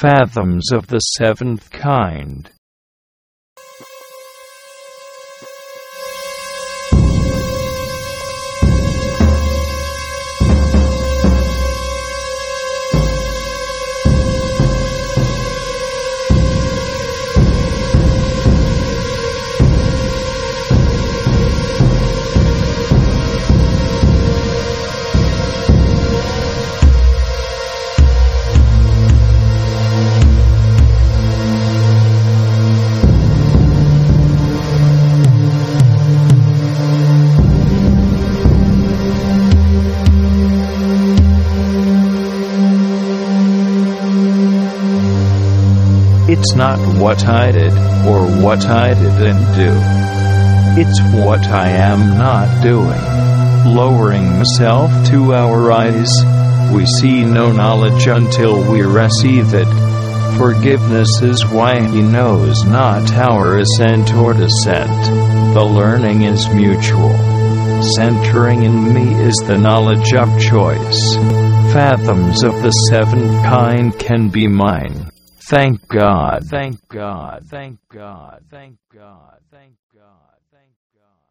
Fathoms of the seventh kind. It's not what I did, or what I didn't do. It's what I am not doing. Lowering myself to our eyes, we see no knowledge until we receive it. Forgiveness is why He knows not our ascent or descent. The learning is mutual. Centering in me is the knowledge of choice. Fathoms of the seventh kind can be mine. Thank God, thank God, thank God, thank God, thank God, thank God.